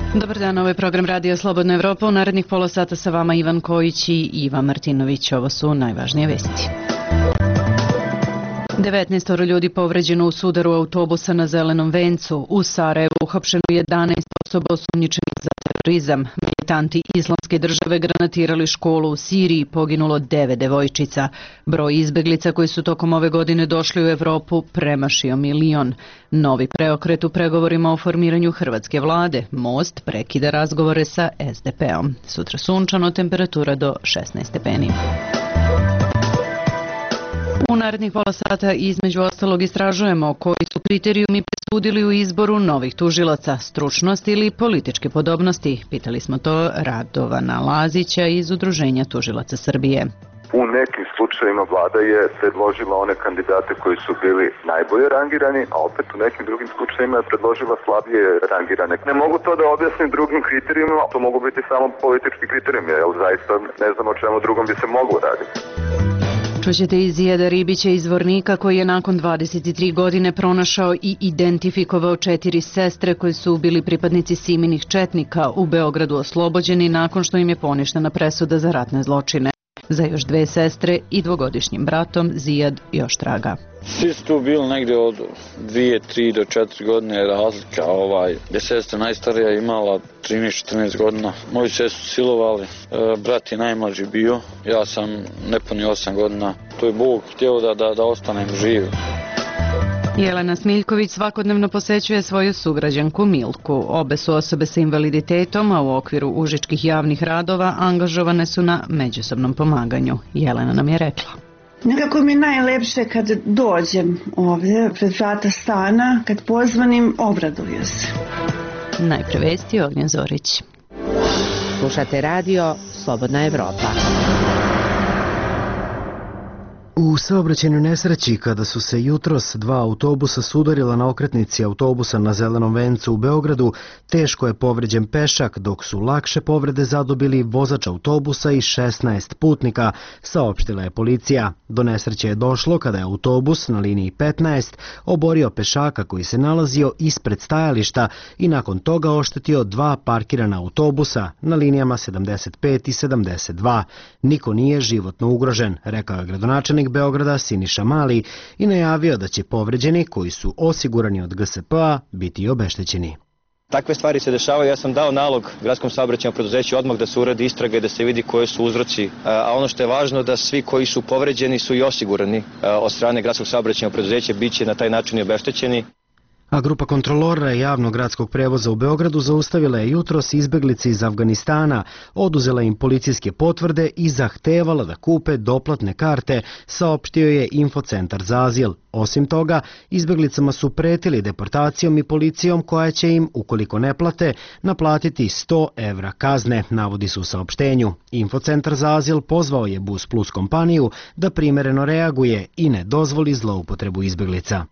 Dobar dan, ovo je program Radija Slobodna Evropa. U narednih pola sata sa vama Ivan Kojić i Ivan Martinović. Ovo su najvažnije vesti. 19 ljudi povređeno u sudaru autobusa na Zelenom vencu. U Sarajevu uhapšeno 11 osoba osumnjičenih za terorizam. Militanti Islamske države granatirali školu u Siriji, poginulo 9 devojčica. Broj izbeglica koji su tokom ove godine došli u Evropu premašio 1 milion. Novi preokret u pregovorima o formiranju hrvatske vlade. Most prekida razgovore sa SDP-om. Sutra sunčano, temperatura do 16 stepeni. U narednih pola sata između ostalog istražujemo koji su kriterijumi presudili u izboru novih tužilaca, stručnost ili političke podobnosti. Pitali smo to Radovana Lazića iz Udruženja tužilaca Srbije. U nekim slučajevima vlada je predložila one kandidate koji su bili najbolje rangirani, a opet u nekim drugim slučajevima je predložila slabije rangirane. Ne mogu to da objasnim drugim kriterijima, to mogu biti samo politički kriterijumi, jer zaista ne znam o čemu drugom bi se moglo raditi. Čućete iz Zijada Ribića iz Zvornika koji je nakon 23 godine pronašao i identifikovao 4 sestre koje su bili pripadnici Siminih četnika u Beogradu oslobođeni nakon što im je poništena presuda za ratne zločine. Za još 2 sestre i 2-godišnjim bratom Zijad još traga. Svi su tu bili negdje od 2, 3 do 4 godine razlika. Gdje sestra najstarija imala 13-14 godina. Moju sestru silovali, brat je najmlađi bio, ja sam nepunih 8 godina. To je Bog htio da ostanem živ. Jelena Smiljković svakodnevno posećuje svoju sugrađanku Milku. Obe su osobe sa invaliditetom, a u okviru užičkih javnih radova angažovane su na međusobnom pomaganju. Jelena nam je rekla. Nekako mi je najlepše kad dođem ovdje pred vrata stana, kad pozvanim, obraduju se. Najpre vesti Ognjen Zorić. Slušate radio Slobodna Evropa. U saobraćajnoj nesreći kada su se jutros 2 autobusa sudarila na okretnici autobusa na Zelenom vencu u Beogradu, teško je povređen pešak, dok su lakše povrede zadobili vozač autobusa i 16 putnika, saopštila je policija. Do nesreće je došlo kada je autobus na liniji 15 oborio pešaka koji se nalazio ispred stajališta i nakon toga oštetio 2 parkirana autobusa na linijama 75 i 72. Niko nije životno ugrožen, rekao je gradonačelnik Beograda Siniša Mali i najavio da će povređeni koji su osigurani od GSP-a biti obeštećeni. Takve stvari se dešavaju, ja sam dao nalog gradskom saobraćajnom preduzeću odmah da se uradi istraga i da se vidi koji su uzroci, a ono što je važno da svi koji su povređeni su i osigurani od strane gradskog saobraćajnog preduzeća, bit će na taj način i obeštećeni. A grupa kontrolora javnog gradskog prevoza u Beogradu zaustavila je jutros izbeglice iz Afganistana, oduzela im policijske potvrde i zahtevala da kupe doplatne karte, saopštio je Infocentar za azil. Osim toga, izbeglicama su pretili deportacijom i policijom koja će im, ukoliko ne plate, naplatiti 100 evra kazne, navodi se u saopštenju. Infocentar za azil pozvao je Bus Plus kompaniju da primereno reaguje i ne dozvoli zloupotrebu izbeglica.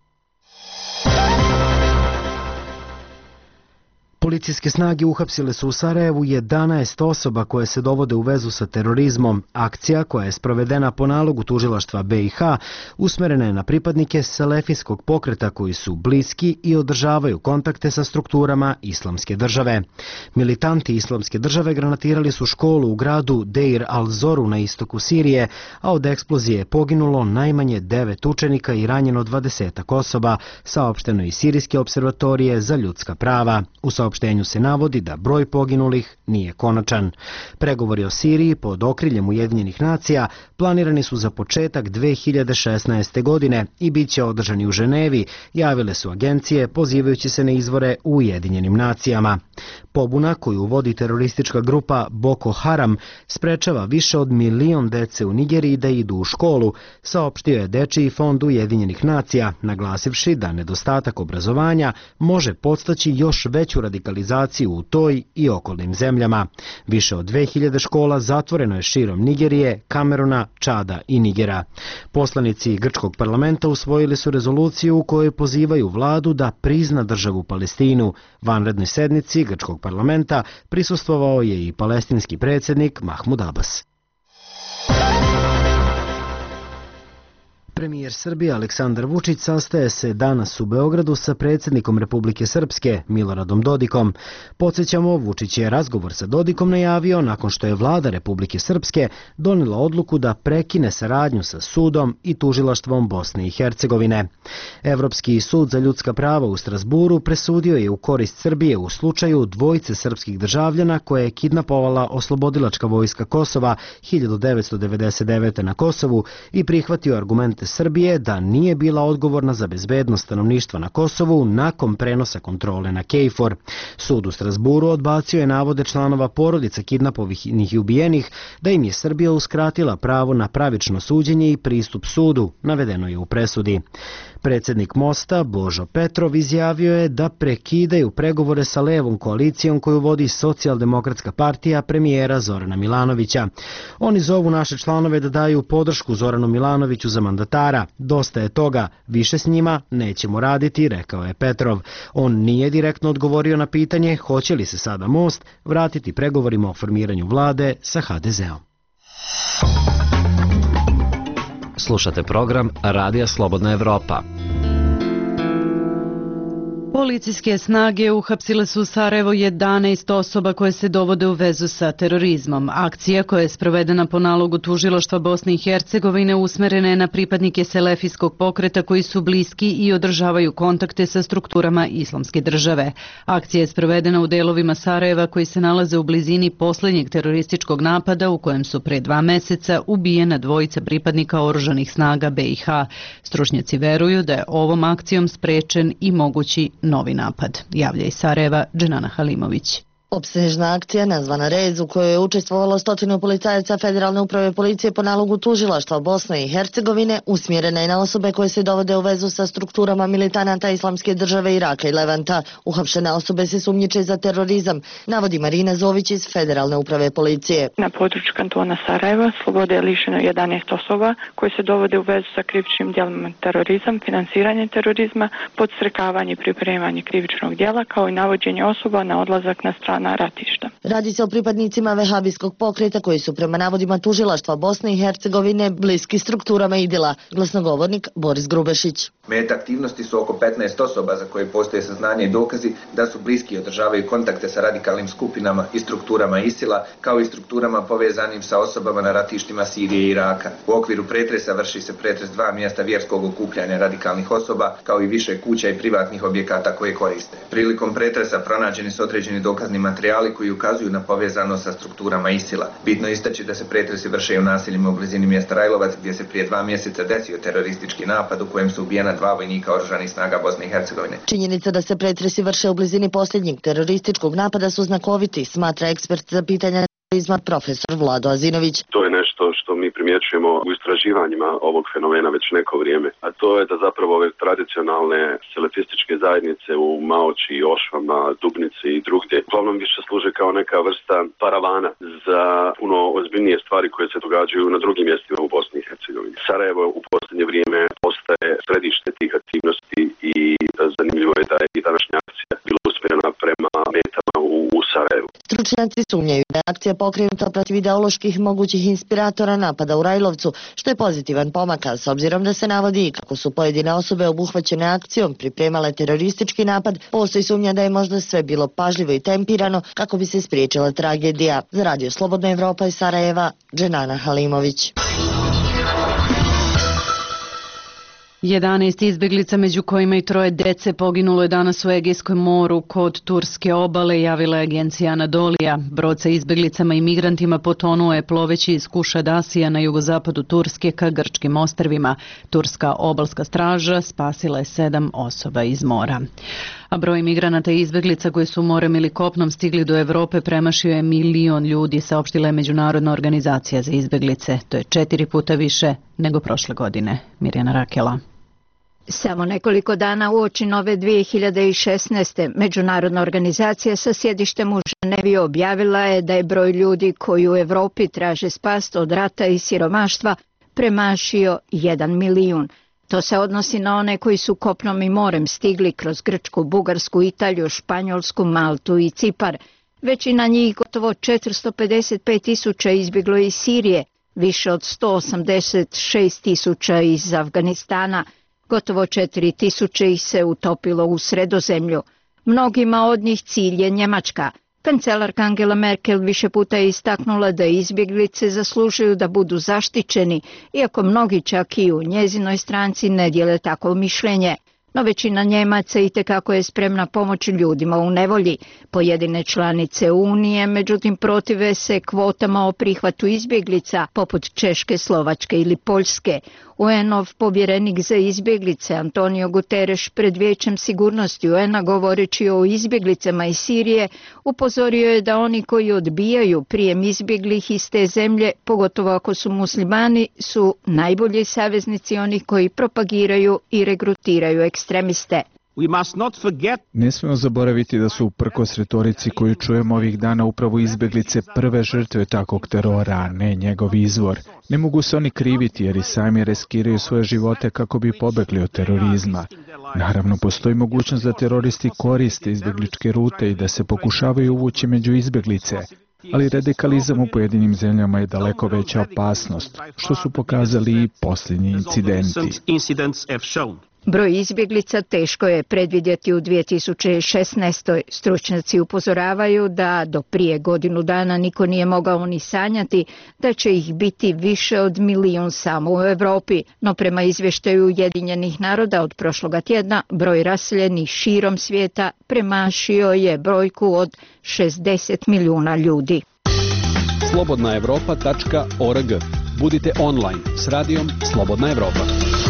Policijske snage uhapsile su u Sarajevu 11 osoba koje se dovode u vezu sa terorizmom. Akcija, koja je sprovedena po nalogu tužilaštva BiH, usmerena je na pripadnike selefijskog pokreta koji su bliski i održavaju kontakte sa strukturama Islamske države. Militanti Islamske države granatirali su školu u gradu Deir al-Zoru na istoku Sirije, a od eksplozije je poginulo najmanje 9 učenika i ranjeno 20 osoba, saopšteno iz Sirijske observatorije za ljudska prava. U saopštenju se navodi da broj poginulih nije konačan. Pregovori o Siriji pod okriljem Ujedinjenih nacija planirani su za početak 2016. godine i bit će održani u Ženevi, javile su agencije pozivajući se na izvore u Ujedinjenim nacijama. Pobuna koju vodi teroristička grupa Boko Haram sprečava više od 1 milion dece u Nigeriji da idu u školu, saopštio je Dečiji fond Ujedinjenih nacija, naglasivši da nedostatak obrazovanja može podstaći još veću radikalizaciju u toj i okolnim zemljama. Više od 2000 škola zatvoreno je širom Nigerije, Kameruna, Čada i Nigera. Poslanici grčkog parlamenta usvojili su rezoluciju u kojoj pozivaju vladu da prizna državu Palestinu. Vanrednoj sednici grčkog parlamenta prisustvovao je i palestinski predsjednik Mahmud Abbas. Premijer Srbije Aleksandar Vučić sastaje se danas u Beogradu sa predsjednikom Republike Srpske Miloradom Dodikom. Podsjećamo, Vučić je razgovor sa Dodikom najavio nakon što je vlada Republike Srpske donijela odluku da prekine saradnju sa sudom i tužilaštvom Bosne i Hercegovine. Evropski sud za ljudska prava u Strasburu presudio je u korist Srbije u slučaju dvojice srpskih državljana koje je kidnapovala Oslobodilačka vojska Kosova 1999. na Kosovu i prihvatio argumente Srbije da nije bila odgovorna za bezbednost stanovništva na Kosovu nakon prenosa kontrole na KFOR. Sud u Strasburu odbacio je navode članova porodica kidnapovanih i ubijenih da im je Srbija uskratila pravo na pravično suđenje i pristup sudu, navedeno je u presudi. Predsjednik Mosta, Božo Petrov, izjavio je da prekidaju pregovore sa levom koalicijom koju vodi Socijaldemokratska partija premijera Zorana Milanovića. Oni zovu naše članove da daju podršku Zoranu Milanoviću za mandatara. Dosta je toga, više s njima nećemo raditi, rekao je Petrov. On nije direktno odgovorio na pitanje hoće li se sada Most vratiti pregovorima o formiranju vlade sa HDZ-om. Slušate program Radija Slobodna Evropa. Policijske snage uhapsile su u Sarajevu 11 osoba koje se dovode u vezu sa terorizmom. Akcija koja je sprovedena po nalogu tužilaštva Bosne i Hercegovine usmerena je na pripadnike selefijskog pokreta koji su bliski i održavaju kontakte sa strukturama Islamske države. Akcija je sprovedena u delovima Sarajeva koji se nalaze u blizini posljednjeg terorističkog napada u kojem su pre 2 meseca ubijena dvojica pripadnika oružanih snaga BiH. Stručnjaci veruju da je ovom akcijom sprečen i mogući novi napad. Javlja iz Sarajeva Dženana Halimović. Opsežna akcija nazvana Rez u kojoj je učestvovalo 100 policajaca Federalne uprave policije po nalogu tužilaštva Bosne i Hercegovine usmjerena je na osobe koje se dovode u vezu sa strukturama militanata Islamske države Iraka i Levanta. Uhapšene osobe se sumnjiče za terorizam, navodi Marina Zović iz Federalne uprave policije. Na području kantona Sarajeva slobode je lišeno 11 osoba koje se dovode u vezu sa krivičnim djelima terorizam, finansiranje terorizma, podstrekavanje i pripremanje krivičnog djela kao i navođenje osoba na odlazak na stranu ratišta. Radi se o pripadnicima vehabijskog pokreta koji su prema navodima tužilaštva Bosne i Hercegovine bliski strukturama IDIL-a. Glasnogovornik Boris Grubešić. Meta aktivnosti su oko 15 osoba za koje postoje saznanje i dokazi da su bliski i održavaju kontakte sa radikalnim skupinama i strukturama ISIL-a kao i strukturama povezanim sa osobama na ratištima Sirije i Iraka. U okviru pretresa vrši se pretres 2 mjesta vjerskog okupljanja radikalnih osoba kao i više kuća i privatnih objekata koje koriste. Prilikom pretresa pronađeni su određeni dokazni materijali koji ukazuju na povezanost sa strukturama ISIL-a. Bitno istaći da se pretresi vrše u naseljima u blizini mjesta Rajlovac gdje se prije 2 mjeseca desio teroristički napad u kojem su ubijena 2 vojnika oružanih snaga Bosne i Hercegovine. Činjenica da se pretresi vrše u blizini posljednjeg terorističkog napada su znakoviti, smatra ekspert za pitanja terorizma profesor Vlado Azinović. To je nešto što mi primjećujemo u istraživanjima ovog fenomena već neko vrijeme, a to je da zapravo ove tradicionalne selefističke zajednice u Maoči, Ošvama, Dubnici i drugdje uglavnom više služe kao neka vrsta paravana za puno ozbiljnije stvari koje se događaju na drugim mjestima u Bosni i Hercegovini. Sarajevo u posljednje vrijeme postaje središte tih aktivnosti i zanimljivo je da je i današnja akcija bila usmjerena prema metama u Sarajevu. Stručnjaci sumnjaju da je akcija pokrenuta protiv ideoloških mogućih inspiratora napada u Rajlovcu, što je pozitivan pomak, s obzirom da se navodi kako su pojedine osobe obuhvaćene akcijom pripremale teroristički napad, postoji sumnja da je možda sve bilo pažljivo i tempirano kako bi se spriječila tragedija. Za Radio Slobodna Evropa iz Sarajeva, Dženana Halimović. 11 izbjeglica, među kojima i 3 dece, poginulo je danas u Egejskom moru kod turske obale, javila je agencija Anadolija. Brod sa izbjeglicama i migrantima potonuo je ploveći iz Kušadasija na jugozapadu Turske ka grčkim ostrvima. Turska obalska straža spasila je 7 osoba iz mora. A broj migranata i izbjeglica koji su morem ili kopnom stigli do Europe premašio je 1 milion ljudi, saopštila je Međunarodna organizacija za izbjeglice. To je 4 puta više nego prošle godine. Mirjana Rakela. Samo nekoliko dana uoči nove 2016. Međunarodna organizacija sa sjedištem u Ženevi objavila je da je broj ljudi koji u Europi traže spas od rata i siromaštva premašio 1 milijun. To se odnosi na one koji su kopnom i morem stigli kroz Grčku, Bugarsku, Italiju, Španjolsku, Maltu i Cipar. Većina njih, gotovo 455.000, izbjeglo iz Sirije, više od 186.000 iz Afganistana, gotovo 4.000 ih se utopilo u Sredozemlju. Mnogima od njih cilj je Njemačka. Kancelarka Angela Merkel više puta je istaknula da izbjeglice zaslužuju da budu zaštićeni, iako mnogi čak i u njezinoj stranci ne dijele takvo mišljenje. No većina Njemaca itekako je spremna pomoći ljudima u nevolji. Pojedine članice Unije, međutim, protive se kvotama o prihvatu izbjeglica, poput Češke, Slovačke ili Poljske. UN-ov povjerenik za izbjeglice Antonio Guterres pred Vijećem sigurnosti UN-a govoreći o izbjeglicama iz Sirije upozorio je da oni koji odbijaju prijem izbjeglih iz te zemlje, pogotovo ako su muslimani, su najbolji saveznici onih koji propagiraju i regrutiraju ekstremiste. Ne smijemo zaboraviti da su uprkos retorici koju čujemo ovih dana upravo izbjeglice prve žrtve takvog terora, a ne njegov izvor. Ne mogu se oni kriviti jer i sami riskiraju svoje živote kako bi pobegli od terorizma. Naravno, postoji mogućnost da teroristi koriste izbjegličke rute i da se pokušavaju uvući među izbjeglice. Ali radikalizam u pojedinim zemljama je daleko veća opasnost, što su pokazali i posljednji incidenti. Broj izbjeglica teško je predvidjeti u 2016. Stručnjaci upozoravaju da do prije godinu dana niko nije mogao ni sanjati da će ih biti više od 1 milijun samo u Europi, no prema izvještaju Ujedinjenih naroda od prošloga tjedna broj raseljenih širom svijeta premašio je brojku od 60 milijuna ljudi. slobodnaevropa.org. Budite online s radijom Slobodna Evropa.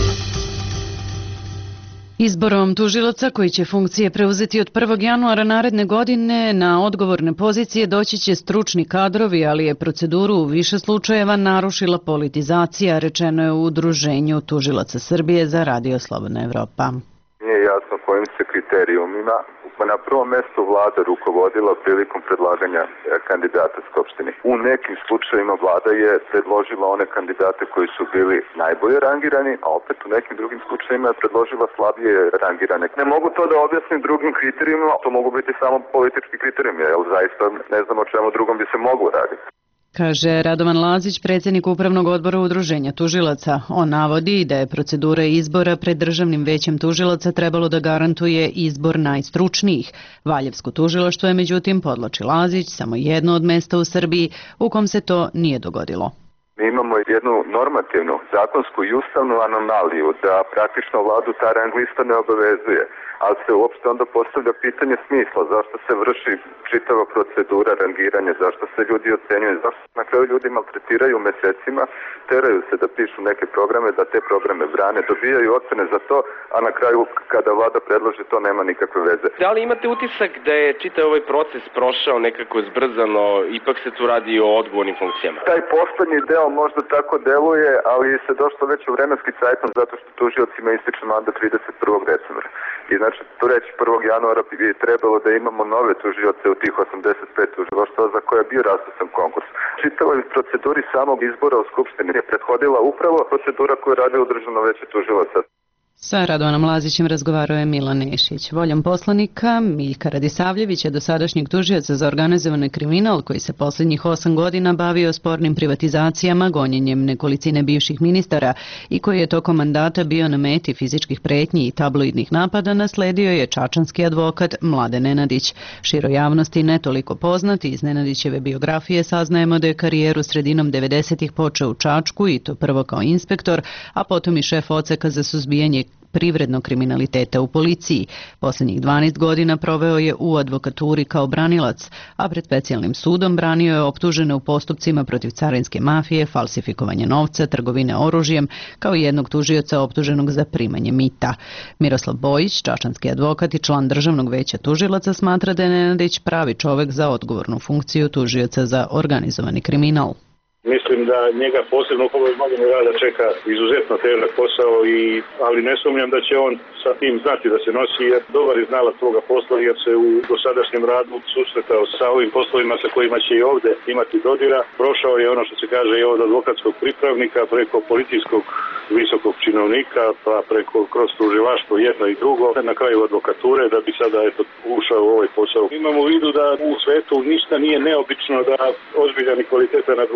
Izborom tužilaca koji će funkcije preuzeti od 1. januara naredne godine na odgovorne pozicije doći će stručni kadrovi, ali je proceduru u više slučajeva narušila politizacija, rečeno je u Udruženju tužilaca Srbije za Radio Slobodna Evropa. Nije jasno kojim se kriterijumima na prvom mjestu vlada rukovodila prilikom predlaganja kandidata Skupštini. U nekim slučajevima vlada je predložila one kandidate koji su bili najbolje rangirani, a opet u nekim drugim slučajevima je predložila slabije rangirane. Ne mogu to da objasnim drugim kriterijumima, to mogu biti samo politički kriterijumi, jer zaista ne znam o čemu drugom bi se moglo raditi. Kaže Radovan Lazić, predsjednik Upravnog odbora Udruženja tužilaca. On navodi da je procedura izbora pred Državnim većem tužilaca trebalo da garantuje izbor najstručnijih. Valjevsko tužilaštvo je međutim, podvlači Lazić, samo jedno od mesta u Srbiji u kom se to nije dogodilo. Mi imamo jednu normativnu, zakonsku i ustavnu anomaliju da praktično vladu ta rang lista ne obavezuje, ali se uopšte onda postavlja pitanje smisla, zašto se vrši čitava procedura rangiranja, zašto se ljudi ocenjuju, zašto na kraju ljudi maltretiraju mesecima, teraju se da pišu neke programe, da te programe brane, dobijaju ocene za to, a na kraju kada vlada predloži to nema nikakve veze. Da li imate utisak da je čitav ovaj proces prošao nekako zbrzano, ipak se tu radi o odgovornim funkcijama? Taj poslednji deo možda tako deluje, ali se došlo već u vremenski cajtnom zato što tužiocima ističe mandat 31. decembra. I znači, tu reći 1. januara bi trebalo da imamo nove tužioce u tih 85 tužilaštva za koje je bio raspisan konkurs. Čitavoj proceduri samog izbora u Skupštini je prethodila upravo procedura koju je radio Državno veće tužilaca. Sa Radovanom Lazićem razgovarao je Milan Nešić. Voljom poslanika Miljka Radisavljevića, dosadašnjeg tužioca za organizovani kriminal koji se posljednjih 8 godina bavio spornim privatizacijama, gonjenjem nekolicine bivših ministara i koji je tokom mandata bio na meti fizičkih pretnji i tabloidnih napada, nasledio je čačanski advokat Mladen Nenadić. Široj javnosti ne toliko poznati iz Nenadićeve biografije saznajemo da je karijeru sredinom 90-ih počeo u Čačku i to prvo kao inspektor, a potom i šef odseka za suzbijanje privrednog kriminaliteta u policiji. Posljednjih 12 godina proveo je u advokaturi kao branilac, a pred specijalnim sudom branio je optužene u postupcima protiv carinske mafije, falsifikovanje novca, trgovine oružjem, kao i jednog tužioca optuženog za primanje mita. Miroslav Bojić, čačanski advokat i član Državnog veća tužilaca, smatra da je Nenadić pravi čovjek za odgovornu funkciju tužioca za organizovani kriminal. Mislim da njega posebno u ovoj godini rada čeka izuzetno težak posao, ali ne sumnjam da će on sa tim znati da se nosi, jer dobar je znalac svoga posla, jer se u dosadašnjem radu susretao sa ovim poslovima sa kojima će i ovdje imati dodira. Prošao je ono što se kaže i od advokatskog pripravnika preko policijskog visokog činovnika, pa preko kroz tužilaštvo jedno i drugo, na kraju advokature, da bi sada ušao u ovaj posao. Imamo u vidu da u svetu ništa nije neobično da ozbiljan i kvalitetan advokat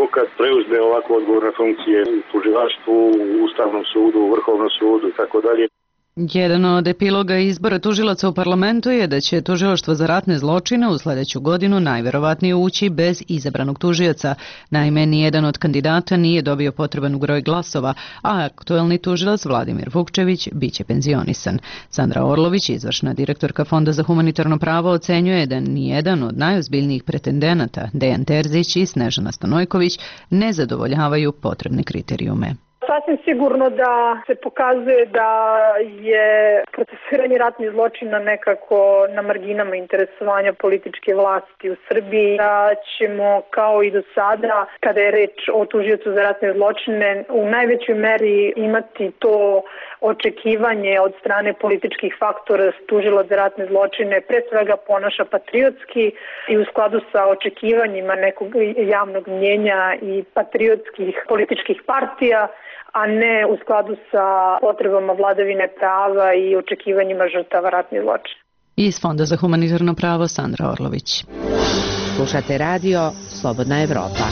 preuzme ovako odgovorne funkcije u tužilaštvu, u Ustavnom sudu, u Vrhovnom sudu i tako dalje. Jedan od epiloga izbora tužilaca u parlamentu je da će tužilaštvo za ratne zločine u sledeću godinu najverovatnije ući bez izabranog tužioca. Naime, nijedan od kandidata nije dobio potreban broj glasova, a aktuelni tužilac Vladimir Vukčević biće penzionisan. Sandra Orlović, izvršna direktorka Fonda za humanitarno pravo, ocenjuje da nijedan od najozbiljnijih pretendenata, Dejan Terzić i Snežana Stanojković, ne zadovoljavaju potrebne kriterijume. Sasvim sigurno da se pokazuje da je procesuiranje ratnih zločina nekako na marginama interesovanja političke vlasti u Srbiji. Da ćemo kao i do sada, kada je reč o tužiocu za ratne zločine, u najvećoj meri imati to očekivanje od strane političkih faktora tužilac za ratne zločine pre svega ponaša patriotski i u skladu sa očekivanjima nekog javnog mnjenja i patriotskih političkih partija, a ne u skladu sa potrebama vladavine prava i očekivanjima žrtava ratnih zločina. Iz Fonda za humanitarno pravo Sandra Orlović. Slušate radio Slobodna Evropa.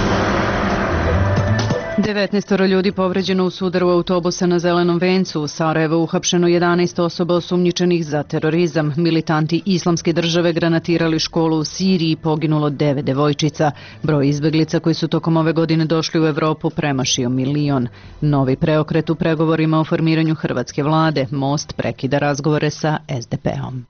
19 ljudi povređeno u sudaru autobusa na Zelenom vencu. U Sarajevu uhapšeno 11 osoba osumnjičenih za terorizam. Militanti Islamske države granatirali školu u Siriji, poginulo 9 devojčica. Broj izbeglica koji su tokom ove godine došli u Evropu premašio 1 milion. Novi preokret u pregovorima o formiranju hrvatske vlade. Most prekida razgovore sa SDP-om.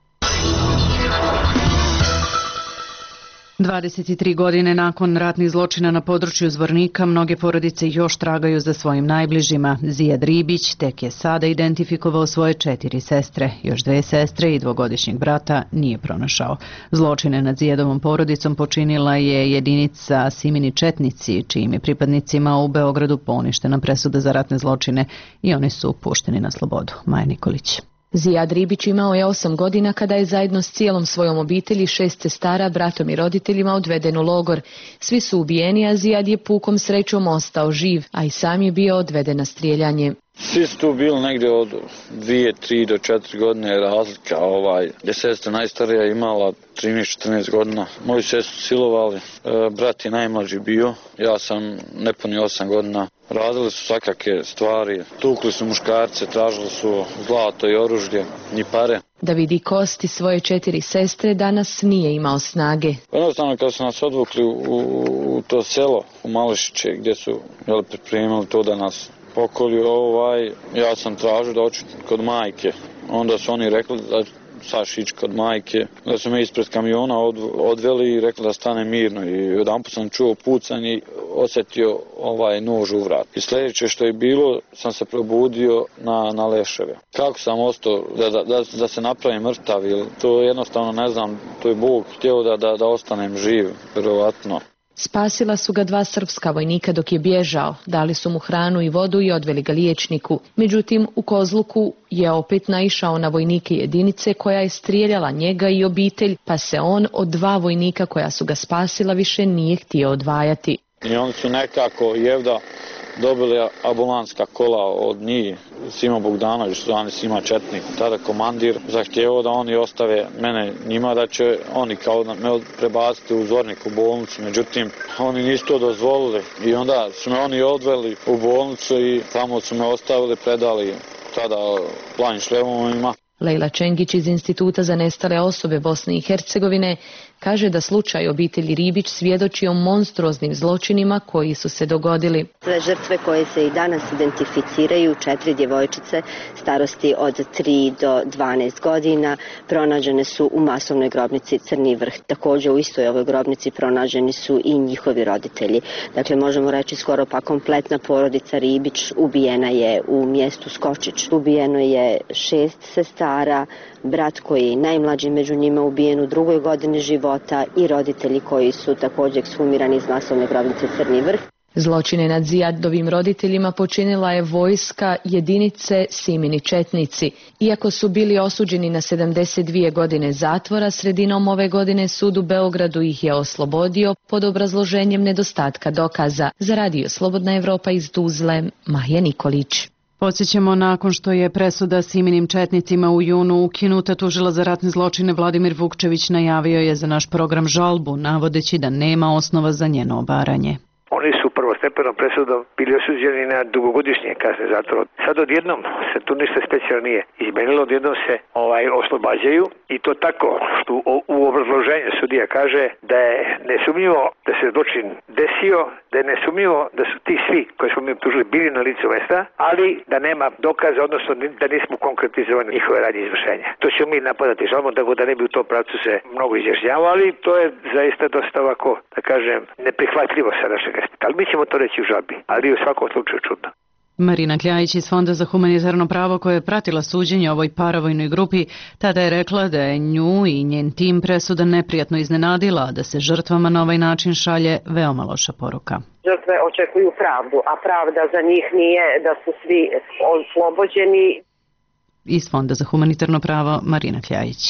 23 godine nakon ratnih zločina na području Zvornika, mnoge porodice još tragaju za svojim najbližima. Zijad Ribić tek je sada identifikovao svoje 4 sestre. Još 2 sestre i 2-godišnjeg brata nije pronašao. Zločine nad Zijadovom porodicom počinila je jedinica Simini Četnici, čijim je pripadnicima u Beogradu poništena presuda za ratne zločine i oni su pušteni na slobodu. Maja Nikolić. Zijad Ribić imao je 8 godina kada je zajedno s cijelom svojom obitelji, 6 sestara, bratom i roditeljima odveden u logor. Svi su ubijeni, a Zijad je pukom srećom ostao živ, a i sam je bio odveden na strijeljanje. Svi su tu bili negdje od 2, 3 do 4 godine razlika. Gdje sestra najstarija imala 13-14 godina. Moju sestru silovali, brat je najmlađi bio, ja sam nepunio 8 godina. Radili su svakake stvari, tukli su muškarce, tražili su zlato i oružje, ni pare. Da vidi kosti svoje 4 sestre, danas nije imao snage. Jednostavno kad su nas odvukli u to selo, u Mališiće, gdje su pripremili to da nas pokolju, ja sam tražio da hoću kod majke. Onda su oni rekli da saš ići kod majke. Da su me ispred kamiona odveli i rekli da stane mirno. I jedanput sam čuo pucanje i osjetio nož u vrat. I sljedeće što je bilo, sam se probudio na leševe. Kako sam ostao da se napravim mrtav, to jednostavno ne znam, to je Bog htio da ostanem živ, vjerovatno. Spasila su ga 2 srpska vojnika dok je bježao, dali su mu hranu i vodu i odveli ga liječniku. Međutim, u Kozluku je opet naišao na vojnike jedinice koja je strijeljala njega i obitelj, pa se on od 2 vojnika koja su ga spasila više nije htio odvajati. I oni su nekako Jevda dobili ambulanska kola od njih, Simo Bogdanović, zvani Sima Četnik, tada komandir, zahtjevao da oni ostave mene njima, da će oni kao me prebaciti u Zvornik u bolnicu, međutim oni nisu to dozvolili i onda su me oni odveli u bolnicu i tamo su me ostavili, predali tada Planin Šlemovima. Lejla Čengić iz Instituta za nestale osobe Bosne i Hercegovine kaže da slučaj obitelji Ribić svjedoči o monstruoznim zločinima koji su se dogodili. Sve žrtve koje se i danas identificiraju, 4 djevojčice starosti od 3 do 12 godina, pronađene su u masovnoj grobnici Crni Vrh. Također u istoj ovoj grobnici pronađeni su i njihovi roditelji. Dakle, možemo reći skoro pa kompletna porodica Ribić ubijena je u mjestu Skočić. Ubijeno je 6 sestara, brat koji je najmlađi među njima ubijen u 2. godini života i roditelji koji su također ekshumirani iz masovne grobnice Crni Vrh. Zločine nad Zijadovim roditeljima počinila je vojska jedinice Simini Četnici. Iako su bili osuđeni na 72 godine zatvora, sredinom ove godine sud u Beogradu ih je oslobodio pod obrazloženjem nedostatka dokaza. Za radio Slobodna Evropa iz Tuzle, Maja Nikolić. Podsjećamo, nakon što je presuda Siminim četnicima u junu ukinuta, tužilac za ratne zločine Vladimir Vukčević najavio je za naš program žalbu, navodeći da nema osnova za njeno obaranje. Oni su prvo prvostepenom presudom bili osuđeni na dugogodišnje kazne zatvora. Sad odjednom se tu ništa specijalno nije izmenilo, odjednom se oslobađaju i to tako što u obrazloženju sudija kaže da je nesumnjivo da se zločin desio, da je nesumnjivo da su ti svi koji smo mi optužili bili na licu mesta, ali da nema dokaza, odnosno da nismo konkretizovali njihove radnje izvršenja. To ćemo mi napadati žalbom, tako da ne bi u tom pravcu se mnogo izjašnjavao, ali to je zaista dosta ovako, da kažem, neprihvatljivo sa našeg aspekta. Ali mi ćemo to reći u žalbi, ali u svakom slučaju čudno. Marina Kljajić iz Fonda za humanitarno pravo koja je pratila suđenje ovoj paravojnoj grupi, tada je rekla da je nju i njen tim presuda neprijatno iznenadila, da se žrtvama na ovaj način šalje veoma loša poruka. Žrtve očekuju pravdu, a pravda za njih nije da su svi oslobođeni. Iz Fonda za humanitarno pravo Marina Kljajić.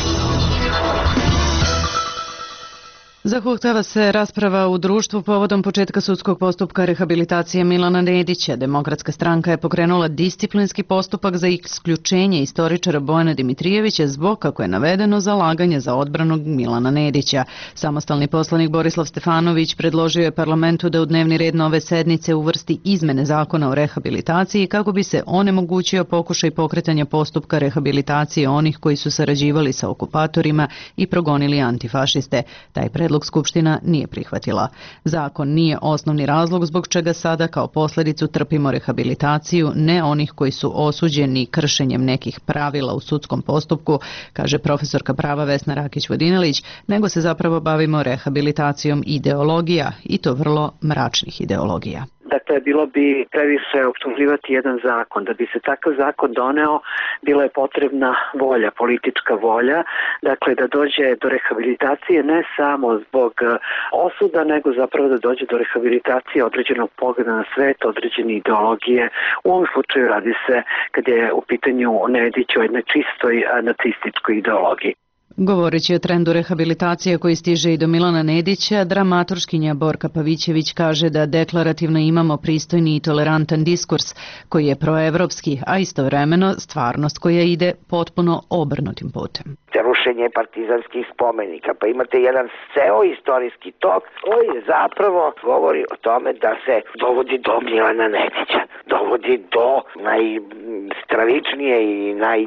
Zahuktava se rasprava u društvu povodom početka sudskog postupka rehabilitacije Milana Nedića. Demokratska stranka je pokrenula disciplinski postupak za isključenje istoričara Bojana Dimitrijevića zbog, kako je navedeno, zalaganja za odbranu Milana Nedića. Samostalni poslanik Borislav Stefanović predložio je parlamentu da u dnevni red nove sednice uvrsti izmene zakona o rehabilitaciji kako bi se onemogućio pokušaj pokretanja postupka rehabilitacije onih koji su sarađivali sa okupatorima i progonili antifašiste. Taj predlog Skupština nije prihvatila. Zakon nije osnovni razlog zbog čega sada kao posljedicu trpimo rehabilitaciju ne onih koji su osuđeni kršenjem nekih pravila u sudskom postupku, kaže profesorka prava Vesna Rakić-Vodinelić, nego se zapravo bavimo rehabilitacijom ideologija i to vrlo mračnih ideologija. Dakle, bilo bi previše optuživati jedan zakon. Da bi se takav zakon doneo, bila je potrebna volja, politička volja, dakle da dođe do rehabilitacije ne samo zbog osuda, nego zapravo da dođe do rehabilitacije određenog pogleda na svet, određene ideologije. U ovom slučaju radi se, kad je u pitanju Nedić, o jednoj čistoj nacističkoj ideologiji. Govoreći o trendu rehabilitacije koji stiže i do Milana Nedića, dramaturškinja Borka Pavićević kaže da deklarativno imamo pristojni i tolerantan diskurs koji je proevropski, a istovremeno stvarnost koja ide potpuno obrnutim putem. Rušenje partizanskih spomenika, pa imate jedan ceo istorijski tok koji zapravo govori o tome da se dovodi do Milana Nedića, dovodi do najstravičnije i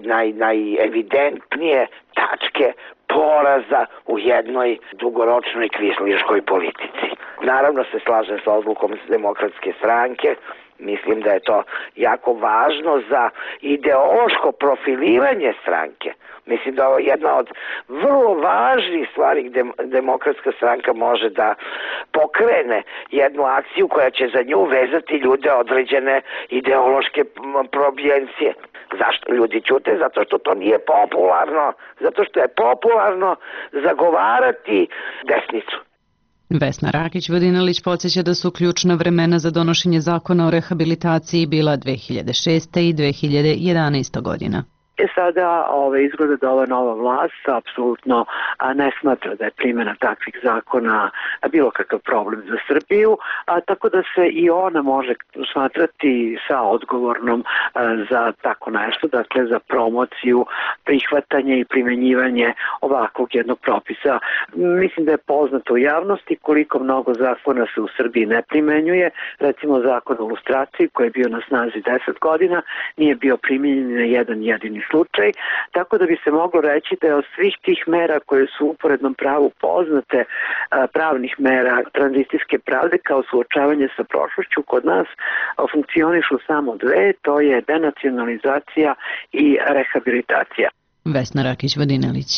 najevidentnije tačke poraza u jednoj dugoročnoj kvislinškoj politici. Naravno se slažem sa odlukom Demokratske stranke. Mislim da je to jako važno za ideološko profiliranje stranke. Mislim da je jedna od vrlo važnih stvari gdje Demokratska stranka može da pokrene jednu akciju koja će za nju vezati ljude određene ideološke probijencije. Zašto ljudi ćute? Zato što to nije popularno. Zato što je popularno zagovarati desnicu. Vesna Rakić-Vodinelić podsjeća da su ključna vremena za donošenje zakona o rehabilitaciji bila 2006. i 2011. godina. Sada izgleda da ova nova vlast apsolutno ne smatra da je primjena takvih zakona bilo kakav problem za Srbiju, tako da se i ona može smatrati sa odgovornom za tako nešto, dakle za promociju, prihvatanje i primjenjivanje ovakvog jednog propisa. Mislim da je poznato u javnosti koliko mnogo zakona se u Srbiji ne primenjuje. Recimo zakon o lustraciji koji je bio na snazi 10 godina nije bio primjenjen na jedan jedini slučaj, tako da bi se moglo reći da je od svih tih mera koje su u uporednom pravu poznate, pravnih mera tranzicijske pravde kao suočavanje sa prošlošću, kod nas funkcionišu samo dve, to je denacionalizacija i rehabilitacija. Vesna Rakić-Vodinelić.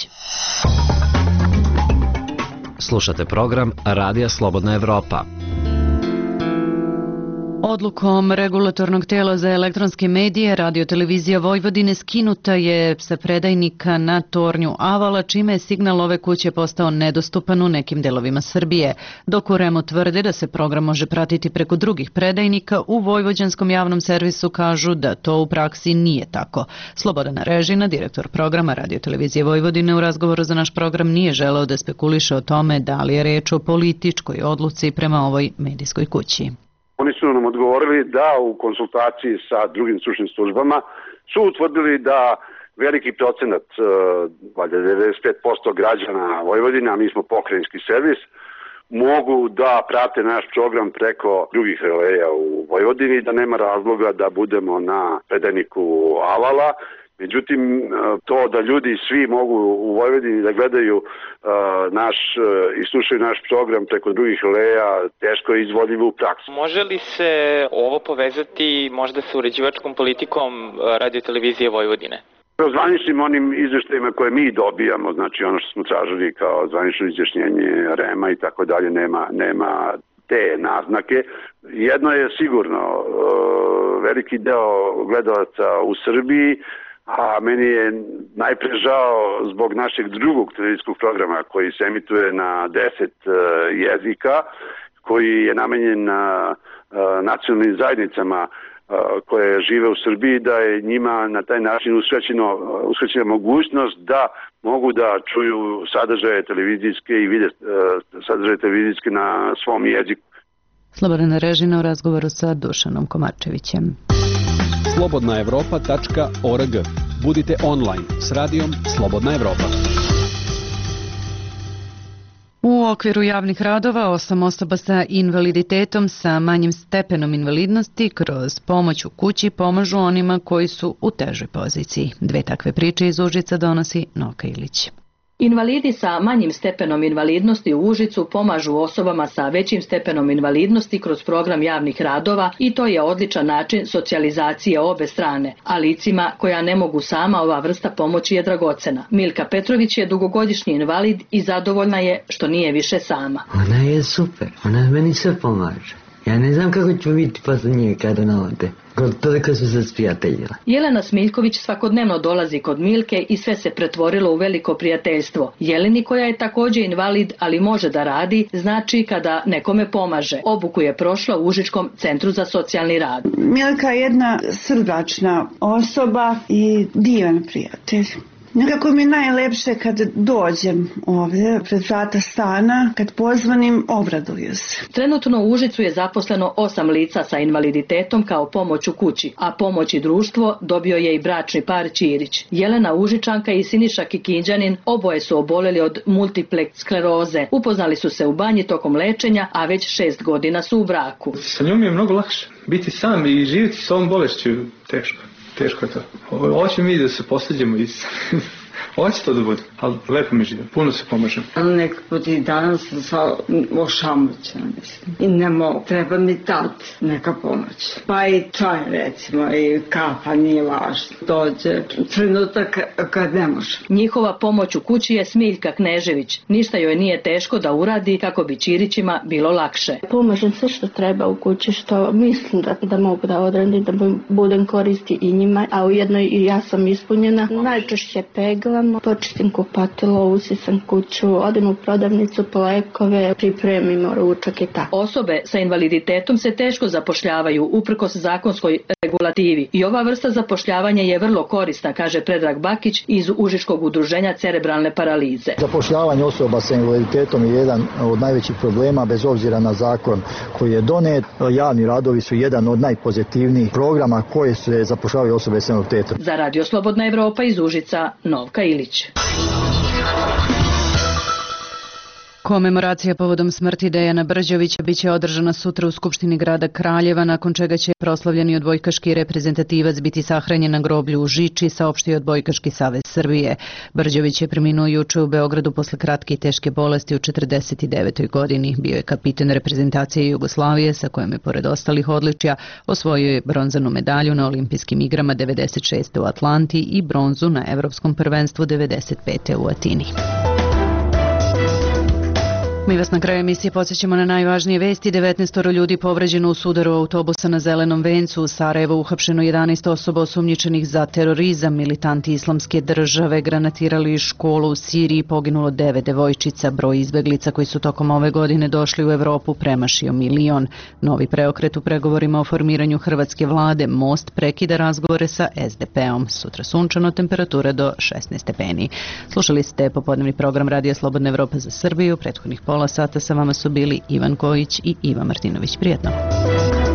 Slušate program Radija Slobodna Evropa. Odlukom regulatornog tela za elektronske medije Radiotelevizija Vojvodine skinuta je sa predajnika na tornju Avala, čime je signal ove kuće postao nedostupan u nekim delovima Srbije. Dok u REM-u tvrde da se program može pratiti preko drugih predajnika, u Vojvođanskom javnom servisu kažu da to u praksi nije tako. Slobodana Režina, direktor programa Radiotelevizije Vojvodine, u razgovoru za naš program nije želeo da spekuliše o tome da li je reč o političkoj odluci prema ovoj medijskoj kući. Oni su nam odgovorili da u konsultaciji sa drugim stručnim službama su utvrdili da veliki procenat, valjda 95% građana Vojvodine, a mi smo pokrajinski servis, mogu da prate naš program preko drugih releja u Vojvodini, da nema razloga da budemo na predajniku Avala. Međutim, to da ljudi svi mogu u Vojvodini da gledaju i slušaju naš program preko drugih releja, teško je izvodljivo u praksi. Može li se ovo povezati možda sa uređivačkom politikom Radio-televizije Vojvodine? Zvaničnim onim izveštajima koje mi dobijamo, znači ono što smo tražili kao zvanično izjašnjenje REM-a i tako dalje, nema te naznake. Jedno je sigurno, veliki deo gledalaca u Srbiji, a meni je najpre žao zbog našeg drugog televizijskog programa koji se emituje na 10 jezika, koji je namenjen nacionalnim zajednicama koje žive u Srbiji, da je njima na taj način uskraćena mogućnost da mogu da čuju sadržaje televizijske i vide sadržaje televizijske na svom jeziku. Slobodan Režina u razgovoru sa Dušanom Komarčevićem. slobodnaevropa.org. Budite online s radijom Slobodna Evropa. U okviru javnih radova 8 osoba sa invaliditetom sa manjim stepenom invalidnosti kroz pomoć u kući pomažu onima koji su u težoj poziciji. 2 takve priče iz Užica donosi Novka Ilić. Invalidi sa manjim stepenom invalidnosti u Užicu pomažu osobama sa većim stepenom invalidnosti kroz program javnih radova i to je odličan način socijalizacije obe strane, a licima koja ne mogu sama ova vrsta pomoći je dragocena. Milka Petrović je dugogodišnji invalid i zadovoljna je što nije više sama. Ona je super, ona meni sve pomaže. Ja ne znam kako ću biti posle nje kada ona ode. Toliko su se sprijateljila. Jelena Smiljković svakodnevno dolazi kod Milke i sve se pretvorilo u veliko prijateljstvo. Jeleni, koja je također invalid, ali može da radi, znači kada nekome pomaže. Obuku je prošla u Užičkom centru za socijalni rad. Milka je jedna srdačna osoba i divan prijatelj. Nekako mi je najlepše kad dođem ovdje pred vrata stana, kad pozvanim, obraduju se. Trenutno u Užicu je zaposleno 8 lica sa invaliditetom kao pomoć u kući, a pomoć i društvo dobio je i bračni par Ćirić. Jelena Užičanka i Siniša Kikinđanin oboje su oboleli od multiple skleroze. Upoznali su se u banji tokom lečenja, a već 6 godina su u braku. Sa njom je mnogo lakše. Biti sam i živjeti s ovom bolešću teško. Teško je to. Hoće mi da se posleđemo hoće to da bude, ali lepo mi žive, puno se pomažem. Nekako i danas sam ošamućena, mislim. I ne mogu, treba mi tad neka pomoć. Pa i čaj, recimo, i kafa, nije važno. Dođe trenutak kad ne može. Njihova pomoć u kući je Smiljka Knežević. Ništa joj nije teško da uradi kako bi Ćirićima bilo lakše. Pomažem sve što treba u kući, što mislim da mogu da odradim, da budem koristi i njima, a ujedno i ja sam ispunjena. Najčešće peglam, počistim kupatilo, usisam kuću, odem u prodavnicu po lekove, pripremimo ručak i tako. Osobe sa invaliditetom se teško zapošljavaju uprkos zakonskoj regulativi i ova vrsta zapošljavanja je vrlo korisna, kaže Predrag Bakić iz Užičkog udruženja cerebralne paralize. Zapošljavanje osoba sa invaliditetom je jedan od najvećih problema bez obzira na zakon koji je donet. Javni radovi su jedan od najpozitivnijih programa koje se zapošljavaju osobe sa invaliditetom. Za Radio Slobodna Evropa iz Užica, Novka Ilić. Komemoracija povodom smrti Dejana Brđovića biće održana sutra u Skupštini grada Kraljeva, nakon čega će proslavljeni odbojkaški reprezentativac biti sahranjen na groblju u Žiči, saopštio Odbojkaški savez Srbije. Brđović je preminuo juče u Beogradu posle kratke i teške bolesti u 49. godini. Bio je kapiten reprezentacije Jugoslavije, sa kojom je pored ostalih odličja osvojio je bronzanu medalju na olimpijskim igrama 96. u Atlanti i bronzu na Evropskom prvenstvu 95. u Atini. Mi vas na kraju emisije podsjećamo na najvažnije vesti. 19 ljudi povređeno u sudaru autobusa na Zelenom vencu. U Sarajevu uhapšeno 11 osoba osumnjičenih za terorizam. Militanti Islamske države granatirali školu u Siriji. Poginulo 9 devojčica. Broj izbeglica koji su tokom ove godine došli u Evropu premašio 1 milion. Novi preokret u pregovorima o formiranju hrvatske vlade. Most prekida razgovore sa SDP-om. Sutra sunčano, temperatura do 16 stepeni. Slušali ste popodnevni program Radija Slobodna Evropa za Srbiju. Prethodnih pola sata sa vama su bili Ivan Kojić i Iva Martinović. Prijetno.